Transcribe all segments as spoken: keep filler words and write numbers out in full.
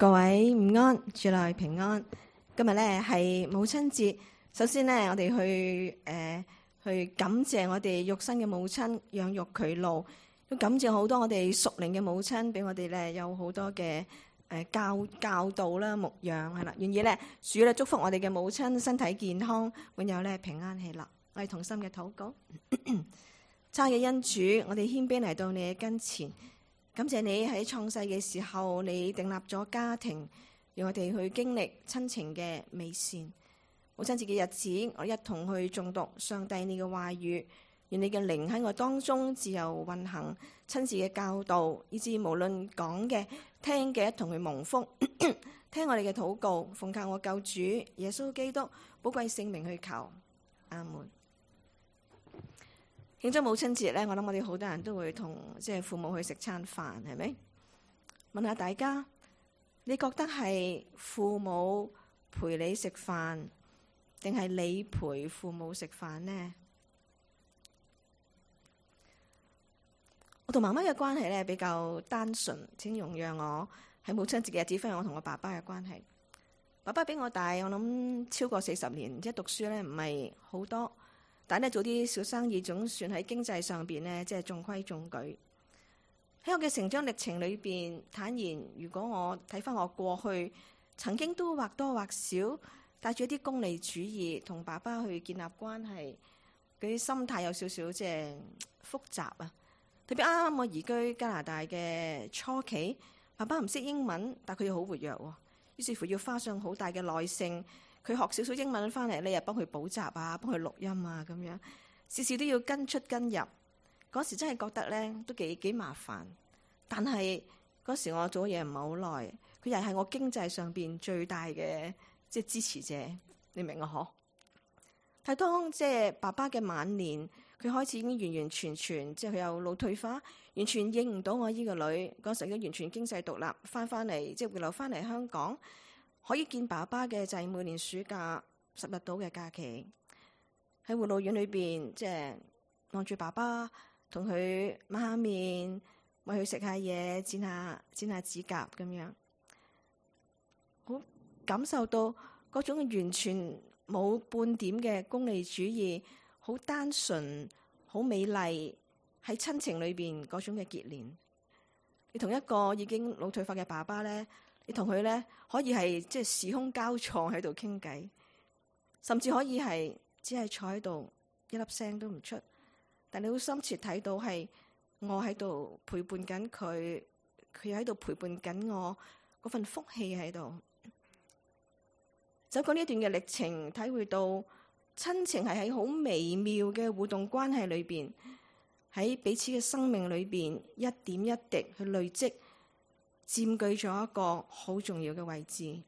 各位午安，主內平安。今日咧係母親節，首先咧我哋去誒、呃、去感謝我哋肉身嘅母親養育佢路，要感謝好多我哋屬靈嘅母親，俾我哋咧有好多嘅誒、呃、教教導啦、牧養係啦。願意咧主咧祝福我哋嘅母親身體健康，永有咧平安喜樂。我哋同心嘅禱告，差嘅恩主，我哋謙卑嚟到你嘅跟前。感謝你喺創世嘅時候，你訂立咗家庭，讓我哋去經歷親情嘅美善。母親節嘅日子，我一同去誦讀上帝你嘅話語，願你嘅靈喺我當中自由運行，親自嘅教導，以至無論講嘅、聽嘅，一同去蒙福。聽我哋嘅禱告，奉靠我救主耶穌基督寶貴聖名去求，阿門。慶祝母親節咧，我諗我哋好多人都會同即係父母去食餐飯，係咪？問下大家，你覺得係父母陪你食飯，定係你陪父母食飯呢？我同媽媽嘅關係咧比較單純，請容讓我喺母親節嘅日子分享我同我爸爸嘅關係。爸爸比我大，我諗超過四十年，即係讀書咧唔係好多。但係咧做啲小生意，總算喺經濟上邊咧，即係中規中矩。喺我嘅成長歷程裏邊，坦言如果我睇翻我過去，曾經都或多或少帶住一啲功利主義，同爸爸去建立關係，嗰啲心態有少少即係複雜啊。特別啱啱我移居加拿大嘅初期，爸爸唔識英文，但佢又好活躍喎，於是乎要花上好大嘅耐性。佢學少少英文翻嚟，你又幫佢補習啊，幫佢錄音啊，咁樣事事都要跟出跟入。嗰時真係覺得咧都幾幾麻煩。但係嗰時我做嘢唔係好耐，佢又係我經濟上邊最大嘅即係支持者，你明啊？嗬？睇當即係爸爸嘅晚年，佢開始已經完完全全即係佢有腦退化，完全認唔到我依個女。嗰時已經完全經濟獨立，翻翻嚟即係回流翻嚟香港。可以見爸爸嘅就係每年暑假十日到嘅假期，喺護老院裏邊，即係望住爸爸，同佢抹下面，餵佢食下嘢，剪下剪下指甲咁樣，好感受到嗰種完全冇半點嘅功利主義，好單純、好美麗喺親情裏邊嗰種嘅結連。你同一個已經腦退化嘅爸爸咧，你同佢咧可以係即係時空交錯喺度傾偈，甚至可以係只係坐喺度一粒聲都唔出，但你好深切睇到係我喺度陪伴緊佢，佢又喺度陪伴緊我，嗰份福氣喺度。走過呢段嘅歷程，體會到親情係喺好微妙嘅互動關係裏邊，喺彼此嘅生命裏邊一點一滴去累積，佔據咗一個好重要嘅位置。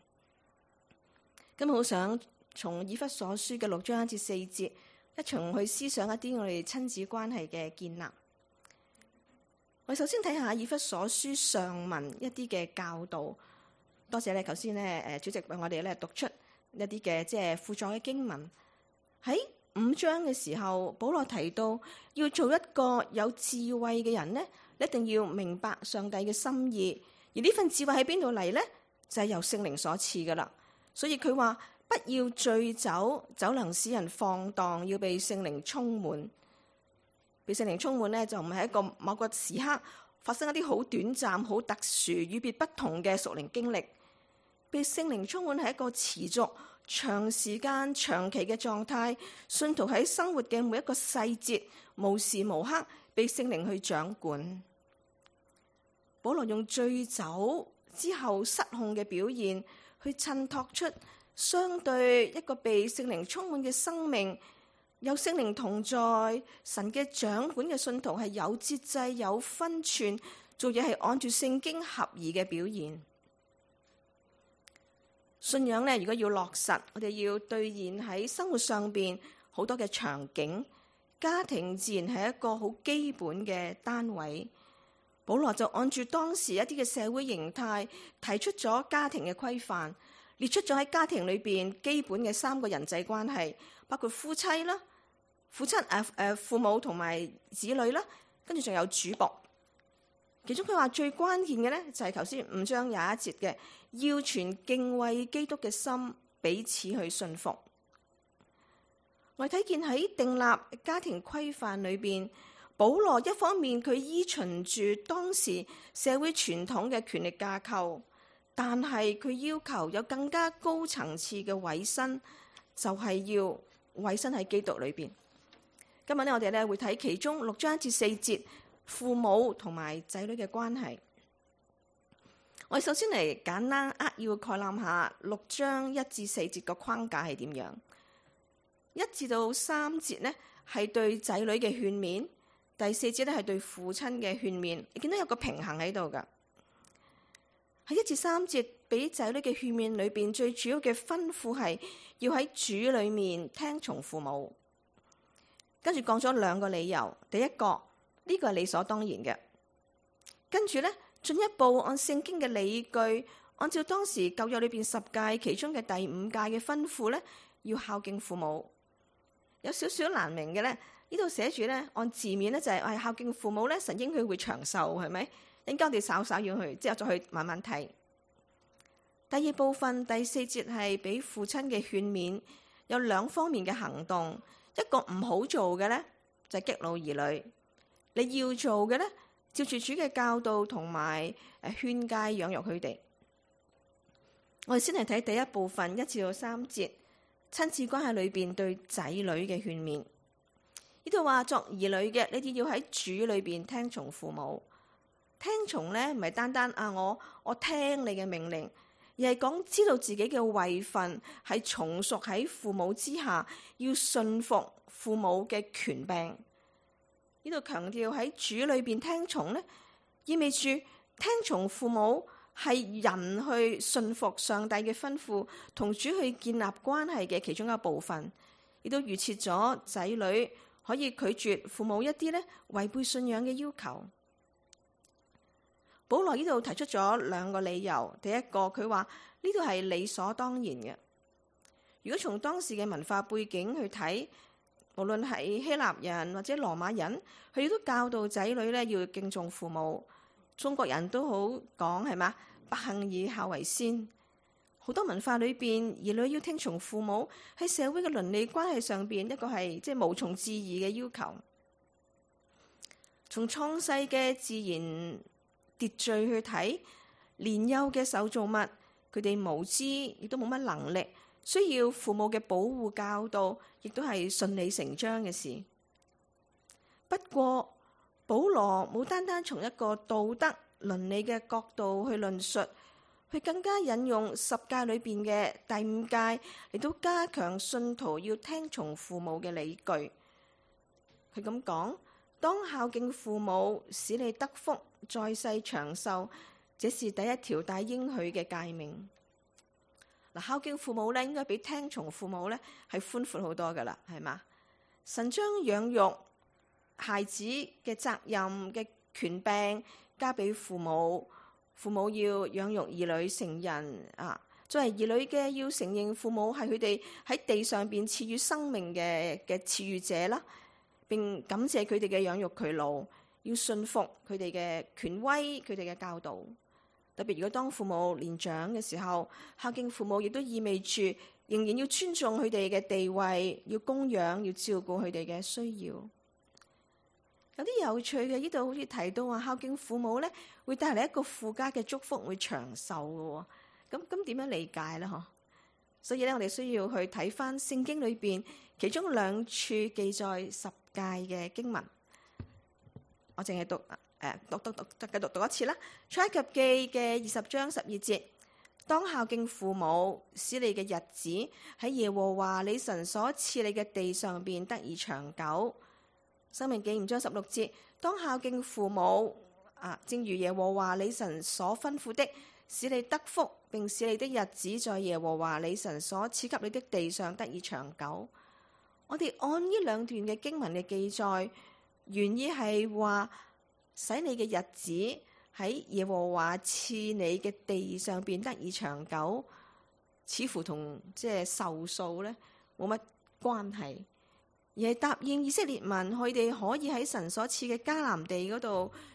今日好想從以弗所書嘅六章至四節，一齊去思想一啲我哋親子關係嘅建立。我首先睇下以弗所書上文一啲嘅教導。多謝咧，頭先咧誒主席為我哋咧讀出一啲嘅即係輔助嘅經文。喺五章嘅時候，保羅提到要做一個有智慧嘅人咧，一定要明白上帝嘅心意，而呢份智慧喺邊度嚟呢？就係由聖靈所賜噶啦。所以佢話不要醉酒，酒能使人放蕩，要被聖靈充滿。被聖靈充滿咧，就唔係一個某個時刻發生一啲好短暫、好特殊、與別不同嘅屬靈經歷。被聖靈充滿係一個持續、長時間、長期嘅狀態。信徒喺生活嘅每一個細節，無時無刻被聖靈去掌管。保羅用醉酒之後失控嘅表現，去襯托出相對一個被聖靈充滿嘅生命，有聖靈同在、神嘅掌管嘅信徒係有節制、有分寸，做嘢係按住聖經合宜嘅表現。信仰咧，如果要落實，我哋要兌現喺生活上邊好多嘅場景。家庭自然係一個好基本嘅單位。保羅就按住當時一啲嘅社會形態，提出咗家庭嘅規範，列出咗喺家庭裏邊基本嘅三個人際關係，包括夫妻啦、父親誒誒父母同埋子女啦，跟住仲有主僕。 其中佢話最關鍵嘅咧就係頭先五章廿一節嘅，要存敬畏基督嘅心，彼此去信服。我睇見喺訂立家庭規範裏邊，保羅一方面佢依循住當時社會傳統嘅權力架構，但係佢要求有更加高層次嘅委身，就係、是、要委身喺基督裏邊。今日咧，我哋咧會睇其中六章一至四節父母同埋仔女嘅關係。我哋首先嚟簡單扼要概覽下六章一至四節個框架係點樣。一至到三節呢係對仔女嘅勸勉，第四節咧係對父親嘅勸勉。你見到有個平衡喺度噶。喺一至三節俾仔女嘅勸勉裏邊，最主要嘅吩咐係要喺主裏面聽從父母。跟住講咗兩個理由，第一個呢個係理所當然嘅。跟住咧進一步按聖經嘅理據，按照當時舊約裏邊十誡其中嘅第五誡嘅吩咐咧，要孝敬父母。有少少難明嘅咧，呢度寫住咧按字面咧就係係孝敬父母咧，神應許會長壽，係咪？應該我哋稍稍要去之後再去慢慢睇。第二部分第四節係俾父親嘅勸勉，有兩方面嘅行動。一個唔好做嘅咧，就係激怒兒女；你要做嘅咧，照住主嘅教導同埋誒勸誡養育佢哋。我哋先嚟睇第一部分一至到三節親子關係裏邊對仔女嘅勸勉。呢度話作兒女嘅，你哋要喺主裏邊聽從父母。聽從咧唔係單單啊我我聽你嘅命令。而係講知道自己嘅位份係從屬喺父母之下，要順服父母嘅權柄。呢度強調喺主裏邊聽從咧，意味住聽從父母係人去順服上帝嘅吩咐，同主去建立關係嘅其中一部分。亦都預設咗仔女可以拒絕父母一啲咧違背信仰嘅要求。保羅呢度提出咗兩個理由，第一個佢話呢度係理所當然嘅。如果從當時嘅文化背景去睇，無論係希臘人或者羅馬人，佢哋都教導仔女咧要敬重父母。中國人都好講係嘛，百行以孝為先。好多文化裏邊，兒女要聽從父母，喺社會嘅倫理關係上邊一個係即係無從置疑嘅要求。從創世嘅自然秩序去睇，年幼嘅受造物，佢哋無知，亦都冇乜能力，需要父母嘅保護教導，亦都係順理成章嘅事。不過保羅冇單單從一個道德倫理嘅角度去論述，佢更加引用十誡裏邊嘅第五誡嚟到加強信徒要聽從父母嘅理據。佢咁講：當孝敬父母，使你得福，在世長壽，這是第一條帶應許嘅誡命。嗱，孝敬父母咧，應該比聽從父母咧係寬闊好多噶啦，係嘛？神將養育孩子嘅責任嘅權柄交俾父母，父母要養育兒女成人啊。作為兒女嘅，要承認父母係佢哋喺地上邊賜予生命嘅嘅賜予者啦，並感謝佢哋嘅養育劬勞。要信服佢哋嘅權威，佢哋嘅教導。特別如果當父母年長嘅時候，孝敬父母亦都意味住仍然要尊重佢哋嘅地位，要供養，要照顧佢哋嘅需要。有啲有趣嘅，呢度好似提到話孝敬父母咧，會帶嚟一個附加嘅祝福，會長壽嘅。咁咁點樣理解咧？嗬？所以咧，我哋需要去睇翻聖經裏邊其中兩處記載十誡嘅經文。我淨係讀誒讀讀讀繼續讀一次啦。出埃及記嘅二十章十二節，當孝敬父母，使你嘅日子喺耶和華你神所賜你嘅地上邊得以長久。申命記五章十六節，當孝敬父母啊，正如耶和華你神所吩咐的，使你得福，並使你的日子在耶和華你神所賜給你的地上得以長久。我哋按呢兩段嘅經文嘅記載，原意係話使你嘅日子喺耶和華賜你嘅地上邊得以長久，似乎同即係壽數咧冇乜關係，而係答應以色列民佢哋可以喺神所賜嘅迦南地嗰度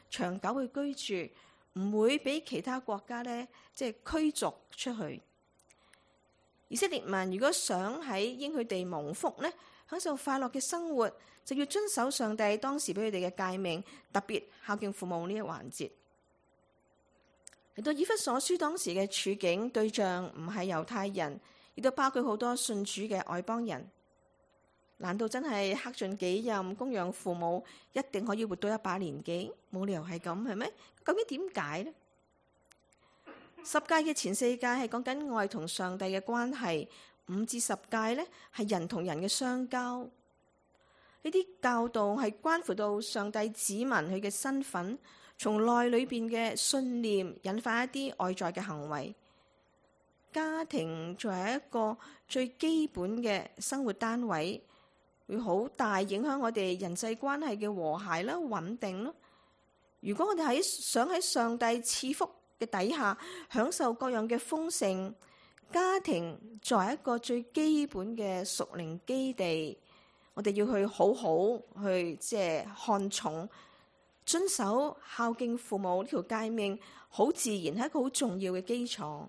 長久去居住，唔會俾其他國家咧即係驅逐出去。以色列民如果想喺應許地蒙福咧，享受快樂嘅生活，就要遵守上帝當時俾佢哋嘅誡命，特別孝敬父母呢一環節。嚟到以弗所書當時嘅處境對象唔係猶太人，亦都包括好多信主嘅外邦人。難道真係克盡己任供養父母，一定可以活到一把年紀？冇理由係咁，係咪？究竟點解呢？十誡嘅前四誡係講緊愛同上帝嘅關係，五至十誡呢係人同人嘅相交。呢啲教導係關乎到上帝子民佢嘅身份，從內裏邊嘅信念引發一啲外在嘅行為。家庭作為一個最基本嘅生活單位，會好大影響我哋人際關係嘅和諧啦、穩定啦。如果我哋喺想喺上帝賜福嘅底下享受各樣嘅豐盛，家庭作為一個最基本嘅屬靈基地，我哋要去好好去即係看重、遵守、孝敬父母呢條誡命，好自然係一個好重要嘅基礎。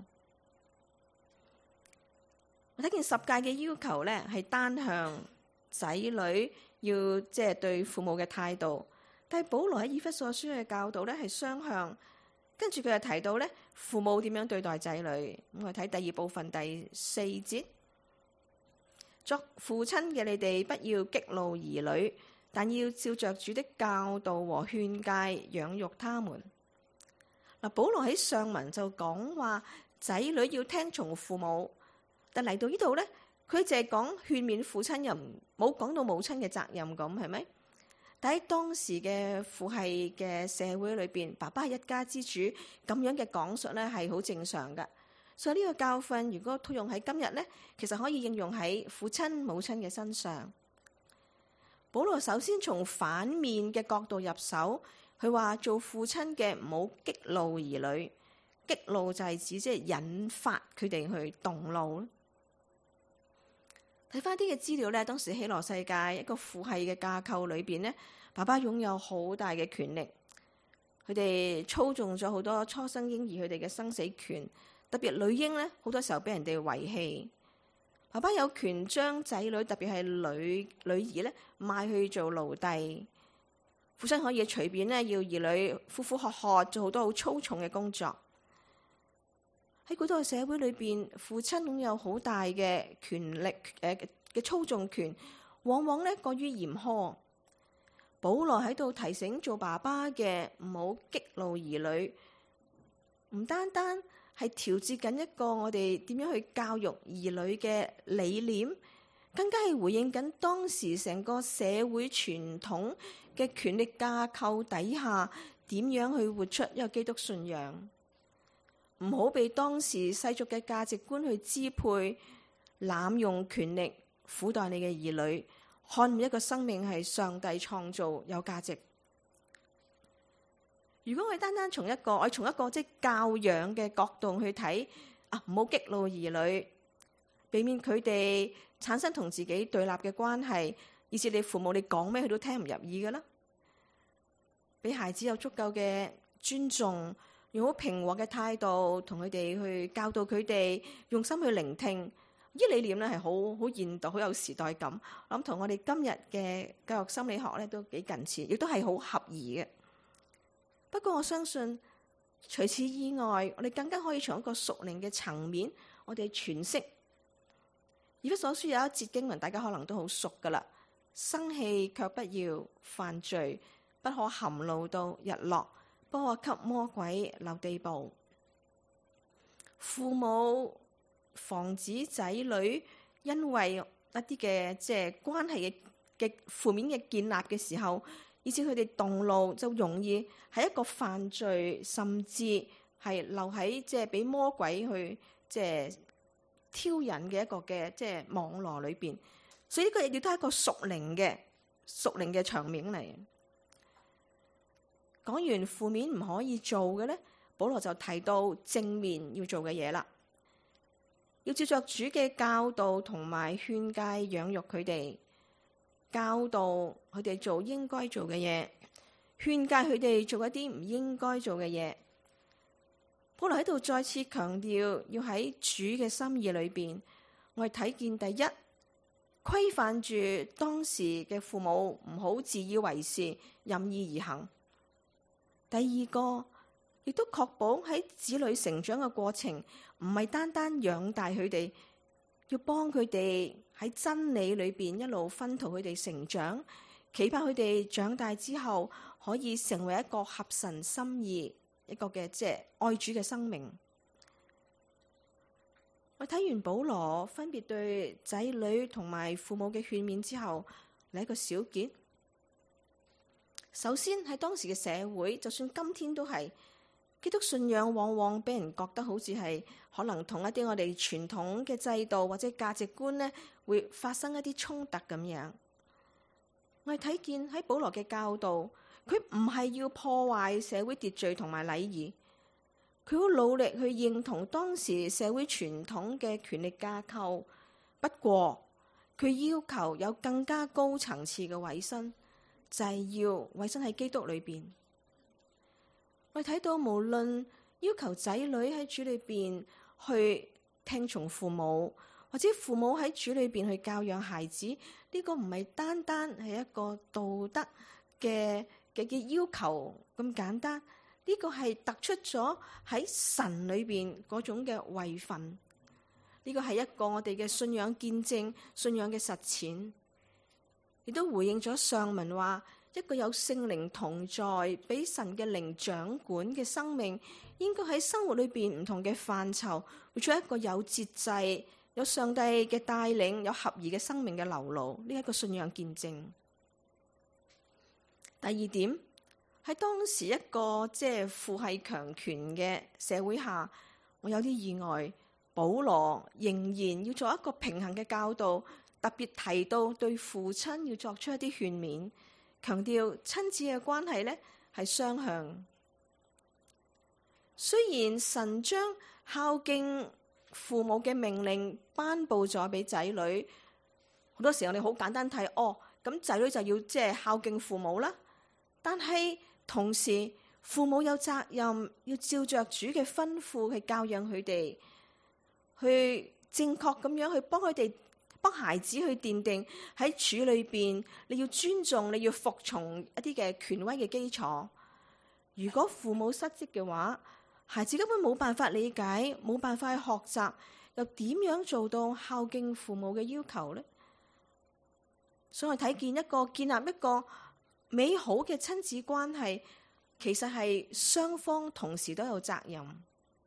我睇見十誡嘅要求咧，係單向仔女要即係對父母嘅態度，但係保羅喺以弗所書嘅教導咧係雙向。跟住佢又提到咧，父母點樣對待仔女。咁我睇第二部分第四節，作父親嘅你哋不要激怒兒女，但要照着主的教導和勸誡養育他們。嗱，保羅喺上文就講話仔女要聽從父母，但嚟到呢度咧，佢淨係講勸勉父親，又冇講到母親嘅責任咁，係咪？但喺當時嘅父系嘅社會裏邊，爸爸係一家之主，咁樣嘅講述咧係好正常噶。所以呢個教訓如果套用喺今日咧，其實可以應用喺父親母親嘅身上。保羅首先從反面嘅角度入手，佢話做父親嘅唔好激怒兒女，激怒就係指即係引發佢哋去動怒。睇翻啲嘅資料咧，當時希羅世界一個父系嘅架構裏邊咧，爸爸擁有好大嘅權力，佢哋操縱咗好多初生嬰兒佢哋嘅生死權，特別女嬰咧，好多時候俾人哋遺棄。爸爸有權將仔女，特別係女女兒咧，賣去做奴隸。父親可以隨便咧要兒女呼呼喝喝，做好多好粗重嘅工作。喺古代嘅社會裏邊，父親擁有好大嘅權力，誒嘅操縱權，往往咧過於嚴苛。保羅喺度提醒做爸爸嘅唔好激怒兒女，唔單單係調節緊一個我哋點樣去教育兒女嘅理念，更加係回應緊當時成個社會傳統嘅權力架構底下點樣去活出一個基督信仰。唔好被當時世俗嘅價值觀去支配，濫用權力苦待你嘅兒女，看唔一個生命係上帝創造有價值。如果我哋單單從一個我從一個即係教養嘅角度去睇，啊，唔好激怒兒女，避免佢哋產生同自己對立嘅關係，以至你父母你講咩佢都聽唔入耳㗎啦。俾孩子有足夠嘅尊重，用好平和嘅態度同佢哋去教導佢哋，用心去聆聽。呢理念咧係好好現代，好有時代感。我諗同我哋今日嘅教育心理學咧都幾近似，亦都係好合宜嘅。不過我相信，除此以外，我哋更加可以從一個屬靈嘅層面，我哋詮釋。以弗所書有一節經文，大家可能都好熟噶啦：生氣卻不要犯罪，不可含怒到日落。不可給魔鬼留地步。父母防止仔女因為一啲嘅即係關係嘅嘅負面嘅建立嘅時候，以致佢哋動怒，就容易係一個犯罪，甚至係留喺即係俾魔鬼去即係挑釁嘅一個嘅即係網絡裏邊。所以呢個亦都係一個屬靈嘅屬靈嘅場面嚟。講完負面唔可以做嘅咧，保羅就提到正面要做嘅嘢啦。要照着主嘅教導同埋勸誡養育佢哋，教導佢哋做應該做嘅嘢， 勸誡佢哋做一啲唔應該做嘅嘢。保羅喺度再次強調，要喺主嘅心意裏邊，我哋睇見第一，規範住當時嘅父母唔好自以為是、任意而行；第二個，亦都確保喺子女成長嘅過程，唔係單單養大佢哋，要幫佢哋喺真理裏邊一路熏陶佢哋成長，期盼佢哋長大之後可以成為一個合神心意、一個嘅即係愛主嘅生命。我睇完保羅分別對仔女同埋父母嘅勸勉之後，嚟一個小結。首先喺當時嘅社會，就算今天都係，基督信仰往往俾人覺得好似係可能同一啲我哋傳統嘅制度或者價值觀呢，會發生一啲衝突咁樣。我哋睇見喺保羅嘅教導，佢唔係要破壞社會秩序同埋禮儀，佢好努力去認同當時社會傳統嘅權力架構。不過佢要求有更加高層次嘅委身，就係要委身喺基督裏邊。我哋睇到無論要求仔女喺主裏邊去聽從父母，或者父母喺主裏邊去教養孩子，呢個唔係單單係一個道德嘅嘅嘅要求咁簡單，呢個係突出咗喺神裏邊嗰種嘅位份。呢個係一個我哋嘅信仰見證、信仰嘅實踐，亦都回應咗上文話，一個有聖靈同在、俾神嘅靈掌管嘅生命，應該喺生活裏邊唔同嘅範疇，活出一個有節制、有上帝嘅帶領、有合宜嘅生命嘅流露。呢一個信仰見證。第二點，喺當時一個即係父系強權嘅社會下，我有啲意外，保羅仍然要做一個平衡嘅教導，特別提到對父親要作出一啲勸勉。強調親子嘅關係呢係雙向。雖然神將孝敬父母嘅命令頒布咗俾仔女，好多時候你好簡單睇，哦，咁仔女就要即係孝敬父母啦。但係同時，父母有責任要照着主嘅吩咐去教養佢哋，去正確咁樣去幫佢哋。幫孩子去奠定喺主裏邊，你要尊重，你要服從一啲嘅權威嘅基礎。如果父母失職嘅話，孩子根本冇辦法理解，冇辦法去學習，又點樣做到孝敬父母嘅要求呢？所以我睇見一個建立一個美好嘅親子關係，其實係雙方同時都有責任。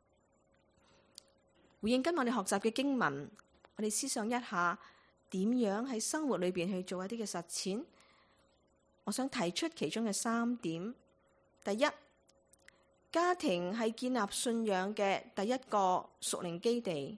回應今日我哋學習嘅經文，我哋思想一下點樣喺生活裏邊去做一啲嘅實踐。我想提出其中嘅三點。第一，家庭係建立信仰嘅第一個屬靈基地。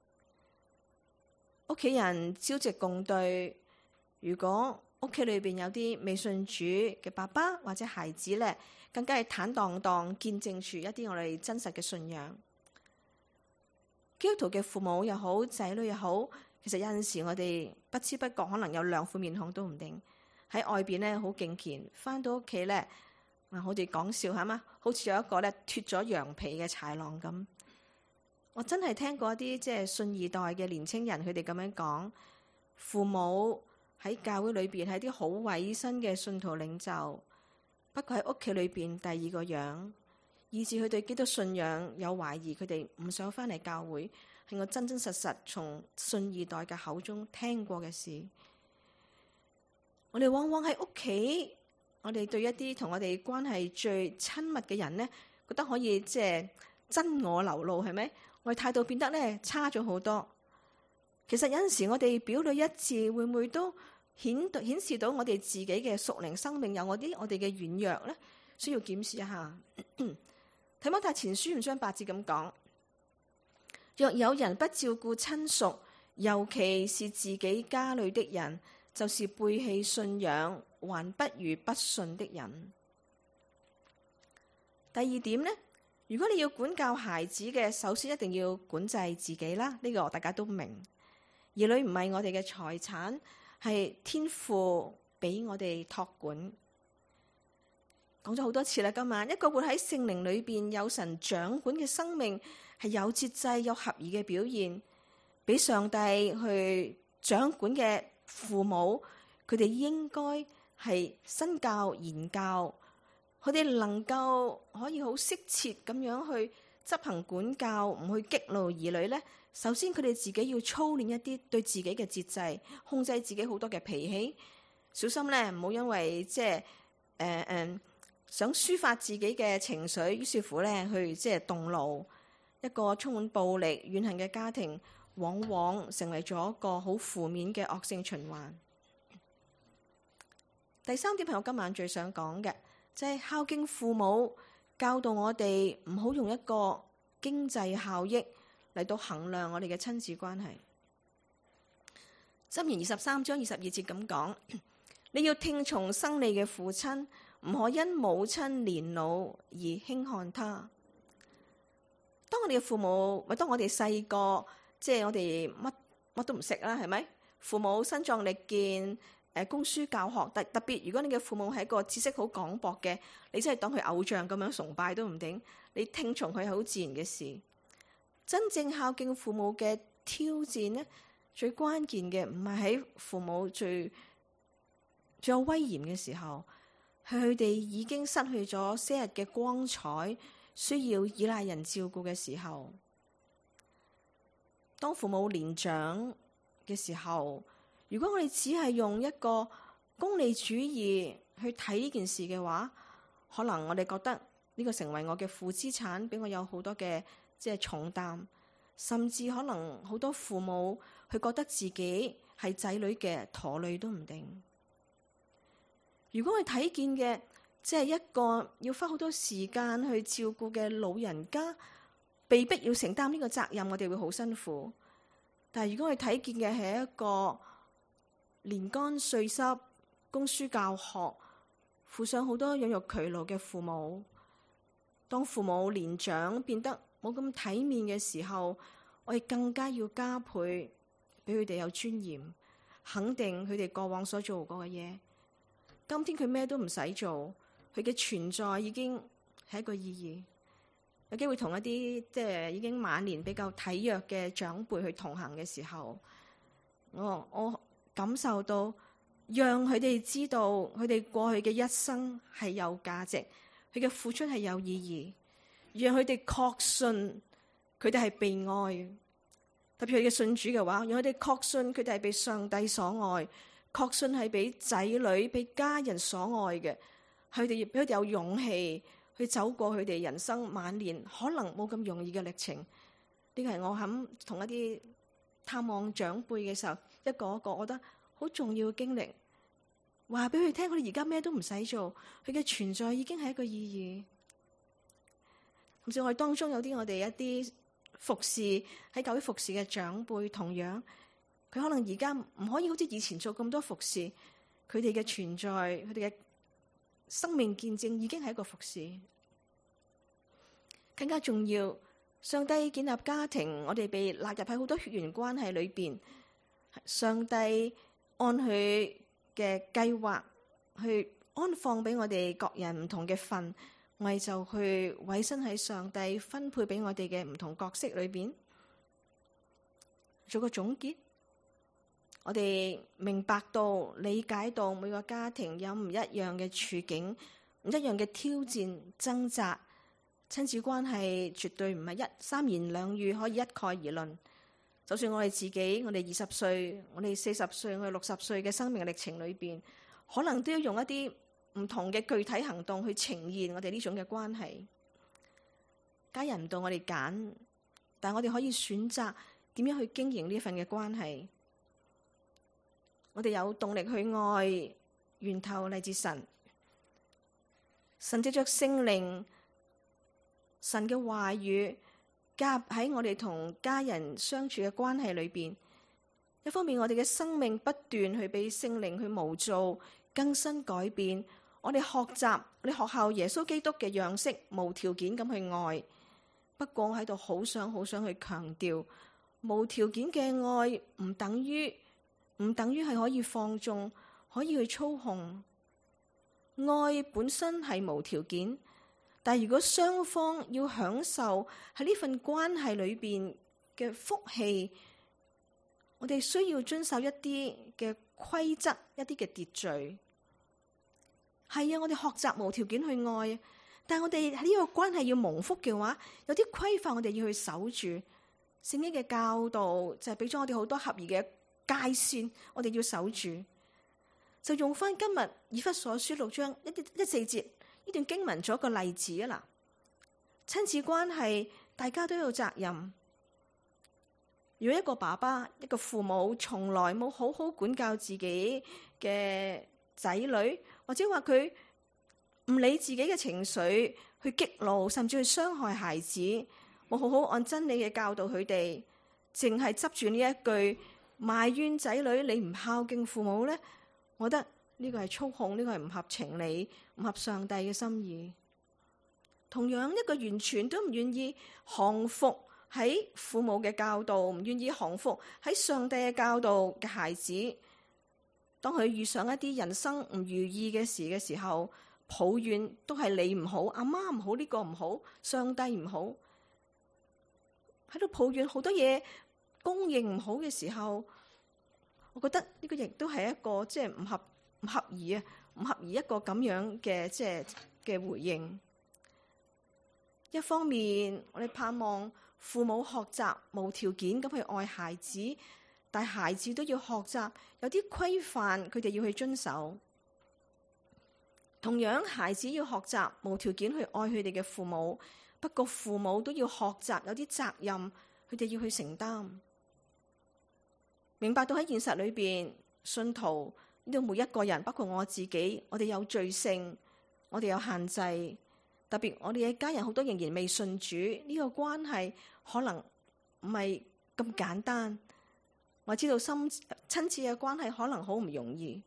屋企人朝夕共對，如果屋企裏邊有啲未信主嘅爸爸或者孩子咧，更加係坦蕩蕩見證住一啲我哋真實嘅信仰。基督徒嘅父母又好，仔女又好，其實有陣時我哋不知不覺可能有兩副面孔都唔定。喺外邊咧好敬虔，翻到屋企咧，啊，我哋講笑係嘛，好似有一個咧脫咗羊皮嘅豺狼咁。我真係聽過一啲即係信二代嘅年青人，佢哋咁樣講，父母喺教會裏邊係啲好委身嘅信徒領袖，不過喺屋企裏邊第二個樣。以致佢對基督信仰有懷疑，佢哋唔想翻嚟教會，係我真真實實從信二代嘅口中聽過嘅事。我哋往往喺屋企，我哋對一啲同我哋關係最親密嘅人呢，覺得可以即係真我流露，係咪？我哋態度變得咧差咗好多。其實有陣時我哋表裏一致，會唔會都顯顯示到我哋自己嘅屬靈生命有我啲我哋嘅軟弱呢？需要檢視一下。提摩太前書五章八節咁講：若有人不照顧親屬，尤其是自己家裏的人，就是背棄信仰，還不如不信的人。第二點呢，如果你要管教孩子嘅，首先一定要管制自己啦。呢個大家都明。兒女唔係我哋嘅財產，係天父俾我哋託管。 講咗好多次啦，今晚一個活喺聖靈裏邊有神掌管嘅生命，係有節制、有合宜嘅表現，俾上帝去掌管嘅父母，佢哋應該係身教言教，佢哋能夠可以好適切咁樣去執行管教，唔去激怒兒女呢。首先佢哋自己要操練一啲對自己嘅節制，控制自己好多嘅脾氣，小心咧唔好因為即係誒誒想抒發自己嘅情緒，於是乎咧去即係動怒。一個充滿暴力怨恨嘅家庭，往往成為咗一個好負面嘅惡性循環。第三點係我今晚最想講嘅，就係孝敬父母，教導我哋唔好用一個經濟效益嚟到衡量我哋嘅親子關係。箴言二十三章二十二節咁講：你要聽從生你嘅父親，唔可因母親年老而輕看他。當我哋嘅父母，或當我哋細個，即係我哋乜乜都唔識啦，係咪？父母身壯力健，誒，供書教學，特特別如果你嘅父母係一個知識好廣博嘅，你真係當佢偶像咁樣崇拜都唔定。你聽從佢係好自然嘅事。真正孝敬父母嘅挑戰呢，最關鍵嘅唔係喺父母最最有威嚴嘅時候，係佢哋已經失去咗昔日嘅光彩，需要依賴人照顧嘅時候。當父母年長嘅時候，如果我哋只係用一個功利主義去睇呢件事嘅話，可能我哋覺得呢個成為我嘅負資產，俾我有好多嘅即係重擔，甚至可能好多父母佢覺得自己係仔女嘅拖累都唔定。如果我哋睇見嘅即係一個要花好多時間去照顧嘅老人家，被逼要承擔呢個責任，我哋會好辛苦。但係如果我哋睇見嘅係一個年乾歲濕、供書教學、負上好多養育劬勞嘅父母，當父母年長變得冇咁體面嘅時候，我哋更加要加倍俾佢哋有尊嚴，肯定佢哋過往所做過嘅嘢。今天佢咩都唔使做，佢嘅存在已經係一個意義。有機會同一啲即係已經晚年比較體弱嘅長輩去同行嘅時候，我我感受到，讓佢哋知道佢哋過去嘅一生係有價值，佢嘅付出係有意義，讓佢哋確信佢哋係被愛。特別佢嘅信主嘅話，讓佢哋確信佢哋係被上帝所愛，確信係俾仔女、俾家人所愛嘅。佢哋亦俾佢哋有勇氣去走過佢哋人生晚年可能冇咁容易嘅歷程。呢個係我喺同一啲探望長輩嘅時候，一個一個我覺得好重要嘅經歷，話俾佢聽，佢哋而家咩都唔使做，佢嘅存在已經係一個意義。甚至我哋當中有啲我哋一啲服侍喺教會服侍嘅長輩，同樣佢可能而家唔可以好似以前做咁多服侍，佢哋嘅存在，佢哋嘅生命見證已經係一個服侍。更加重要，上帝建立家庭，我哋被納入喺好多血緣關係裏邊。上帝按佢嘅計劃去安放俾我哋各人唔同嘅份，我哋就去委身喺上帝分配俾我哋嘅唔同角色裏邊。做個總結，我哋明白到、理解到每個家庭有唔一樣嘅處境、唔一樣嘅挑戰、掙扎。親子關係絕對唔係一三言兩語可以一概而論。就算我哋自己，我哋二十歲、我哋四十歲、我哋六十歲嘅生命歷程裏邊，可能都要用一啲唔同嘅具體行動去呈現我哋呢種嘅關係。家人唔到我哋揀，但係我哋可以選擇點樣去經營呢份嘅關係。我哋有動力去愛，源頭嚟自神。神藉着聖靈，神嘅話語加入喺我哋同家人相處嘅關係裏邊。一方面，我哋嘅生命不斷去俾聖靈去模造、更新、改變。我哋學習，我哋學效耶穌基督嘅樣式，無條件咁去愛。不過我喺度好想好想去強調，無條件嘅愛唔等於唔等於係可以放縱，可以去操控。 愛本身係無條件，但如果雙方要享受喺呢份關係裏邊嘅福氣，我哋需要遵守一啲嘅規則，一啲嘅秩序。係啊，我哋學習無條件去愛，但係我哋喺呢個關係要蒙福嘅話，有啲規範我哋要去守住。聖經嘅教導就係俾咗我哋好多合宜嘅界線，我哋要守住。就用翻今日以弗所書六章一啲一四節呢段經文做一個例子啊！嗱，親子關係大家都有責任。如果一個爸爸、一個父母從來冇好好管教自己嘅仔女，或者話佢唔理自己嘅情緒去激怒，甚至去傷害孩子，冇好好按真理嘅教導佢哋，淨係執住呢一句埋怨仔女你唔孝敬父母咧，我覺得呢個係操控，呢個係唔合情理、唔合上帝嘅心意。同樣一個完全都唔願意降服喺父母嘅教導，唔願意降服喺上帝嘅教導嘅孩子，當佢遇上一啲人生唔如意嘅事嘅時候，抱怨都係你唔好，阿媽唔好，呢個唔好，上帝唔好，喺度抱怨好多嘢供應唔好嘅時候，我覺得呢個亦都係一個即係唔合唔合宜啊，唔合宜一個咁樣嘅即係嘅回應。一方面我哋盼望父母學習無條件咁去愛孩子，但孩子都要學習有啲規範，佢哋要去遵守。同樣，孩子要學習無條件去愛佢哋嘅父母，不過父母都要學習有啲責任，佢哋要去承擔。明白到喺現實裏邊，信徒呢度每一個人，包括我自己，我哋有罪性，我哋有限制。特別我哋嘅家人好多仍然未信主，呢個關係可能唔係咁簡單。我知道深親切嘅關係可能好唔容易。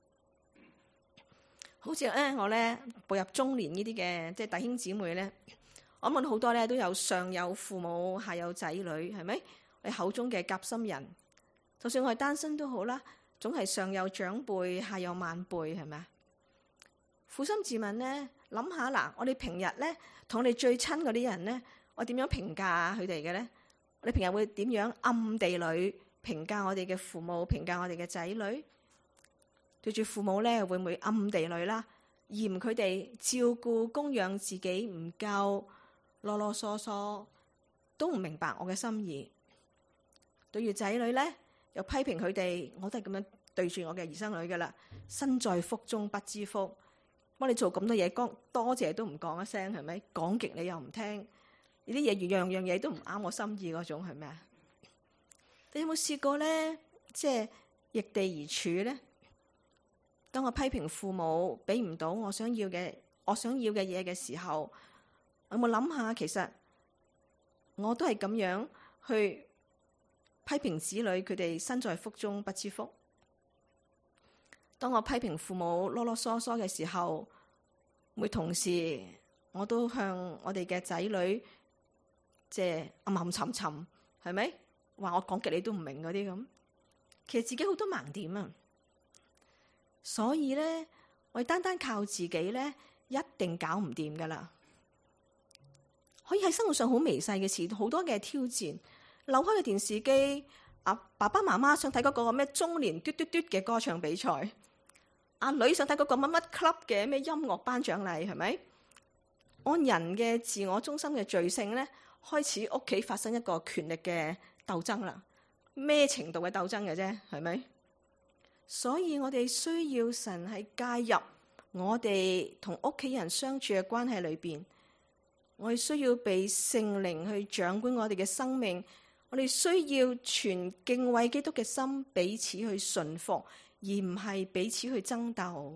好似咧我咧步入中年呢啲嘅即係弟兄姊妹咧，我問好多咧都有上有父母下有仔女，係咪？你口中嘅夾心人，就算我係單身都好啦，總係上有長輩下有晚輩，係咪啊？撫心自問咧，諗下嗱，我哋平日咧同我哋最親嗰啲人咧，我點樣評價佢哋嘅咧？我哋平日會點樣暗地裏評價我哋嘅父母，評價我哋嘅仔女？對住父母咧，會唔會暗地裏啦嫌佢哋照顧供養自己唔夠，囉囉嗦嗦，都唔明白我嘅心意？對住仔女咧，又批評佢哋，我都係咁樣對住我嘅兒生女噶啦，身在福中不知福。幫你做咁多嘢，講多謝都唔講一聲，係咪？講極你又唔聽，呢啲嘢樣樣嘢都唔啱我心意嗰種，係咪啊？你有冇試過咧？即係逆地而處咧？當我批評父母俾唔到我想要嘅我想要嘅嘢嘅時候，有冇諗下其實我都係咁樣去批評子女，佢哋身在福中不知福。當我批評父母囉囉嗦嗦嘅時候，會同時我都向我哋嘅仔女即係暗暗沉沉，係咪？話我講極你都唔明嗰啲咁，其實自己好多盲點啊！所以咧，我哋單單靠自己咧，一定搞唔掂噶啦。可以喺生活上好微細嘅事，好多嘅挑戰。扭開嘅電視機，阿爸爸媽媽想睇嗰個咩中年嘟嘟嘟嘅歌唱比賽。阿女想睇嗰個乜乜 club 嘅咩音樂頒獎禮，係咪？按人嘅自我中心嘅罪性咧，開始屋企發生一個權力嘅鬥爭啦。咩程度嘅鬥爭嘅啫，係咪？所以我哋需要神係介入我哋同屋企人相處嘅關係裏邊，我哋需要被聖靈去掌管我哋嘅生命，我哋需要全敬畏基督嘅心，彼此去順服。而唔係彼此去爭鬥。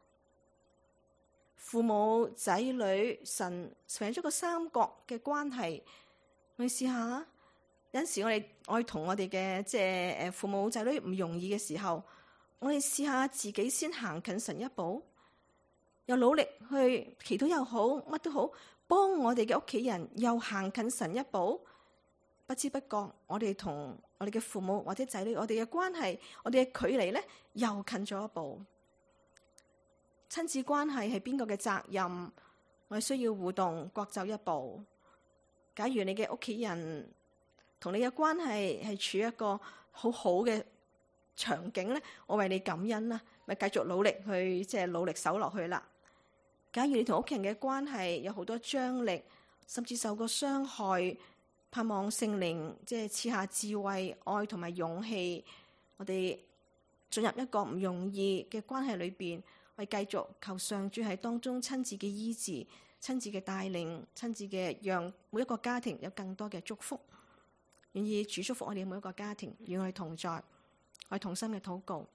父母、仔女、神成咗個三角嘅關係。我哋試下，有陣時我哋我哋同我哋嘅即係誒父母仔女唔容易嘅時候，我哋試下自己先行近神一步，又努力去祈禱又好，乜都好，幫我哋嘅屋企人又行近神一步。不知不覺，我哋同我哋嘅父母或者仔女，我哋嘅關係，我哋嘅距離咧又近咗一步。 親子關係係邊個嘅責任？我哋需要互動，各走一步。假如你嘅屋企人同你嘅關係係處於一個好好嘅場景咧，我為你感恩啦，咪繼續努力去即係努力守落去啦。假如你同屋企人嘅關係有好多張力，甚至受過傷害，盼望聖靈即係賜下智慧、愛同埋勇氣，我哋進入一個唔容易嘅關係裏邊，我哋繼續求上主喺當中親自嘅醫治、親自嘅帶領、親自嘅讓每一個家庭有更多嘅祝福。願意主祝福我哋每一個家庭，與我哋同在，我哋同心嘅禱告。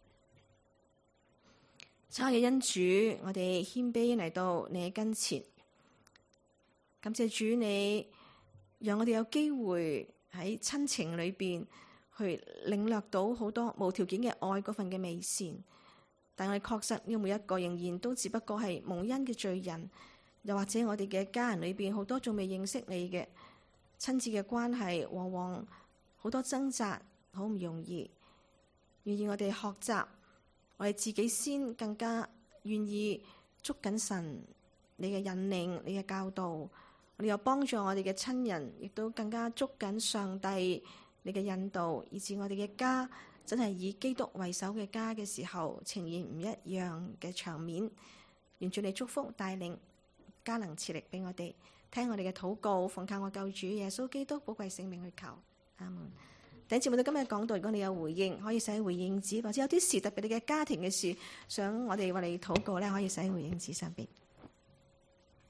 親愛嘅恩主，我哋謙卑嚟到你嘅跟前，感謝主你讓我哋有機會喺親情裏邊去領略到好多無條件嘅愛嗰份嘅美善。但我哋確實呢每一個仍然都只不過係蒙恩嘅罪人，又或者我哋嘅家人裏邊好多仲未認識你嘅親子嘅關係，往往好多掙扎，好唔容易。願意我哋學習，我哋自己先更加願意捉緊神你嘅引領、你嘅教導，我哋又幫助我哋嘅親人，亦都更加捉緊上帝你嘅引導，以致我哋嘅家真係以基督為首嘅家嘅時候，呈現唔一樣嘅場面。願主你祝福帶領，加能賜力俾我哋，聽我哋嘅禱告，奉靠我救主耶穌基督寶貴聖名去求，阿門。第一節目到今日講到，如果你有回應，可以寫回應紙，或者有啲事特別你嘅家庭嘅事，想我哋為你禱告咧，可以寫回應紙上邊。